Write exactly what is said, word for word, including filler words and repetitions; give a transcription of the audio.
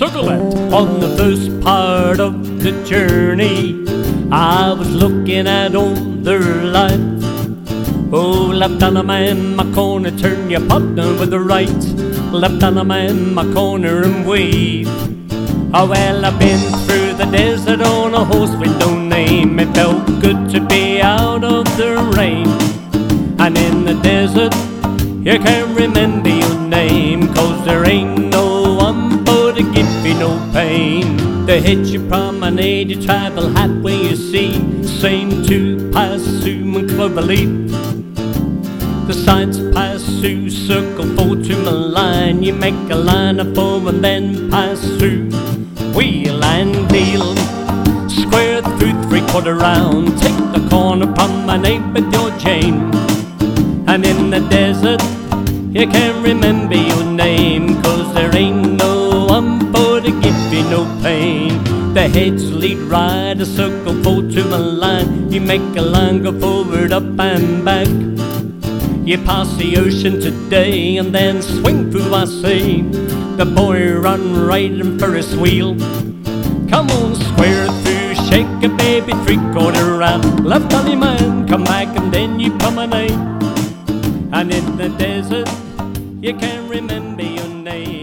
circle it. On the first part of the journey, I was looking at older life. Oh, left arm in my corner, turn your partner with the right. Left arm in my corner and wave. Oh, well, I've been through the desert on a horse with no name. It felt good to be out of the rain. And in the desert, you can't remember your name, 'cause there ain't no one but to give you no pain. The hitch you promenade, you travel halfway, you see. Same to Pasu and Cloverleaf. The signs pass through, circle four to Milan. You make a line of four and then pass through. Wheel and deal, square through three-quarter round. Take the corner promenade with your Jane. And in the desert, you can't remember your name, 'cause there ain't no one for to give you no pain. The heads lead right, a circle four to Milan. You make a line, go forward, up and back. You pass the ocean today and then swing through, I say. The boy run right in Ferris wheel. Come on, square through, shake a baby, three-quarter round. Left alley man, come back and then you promenade. And in the desert, you can't remember your name.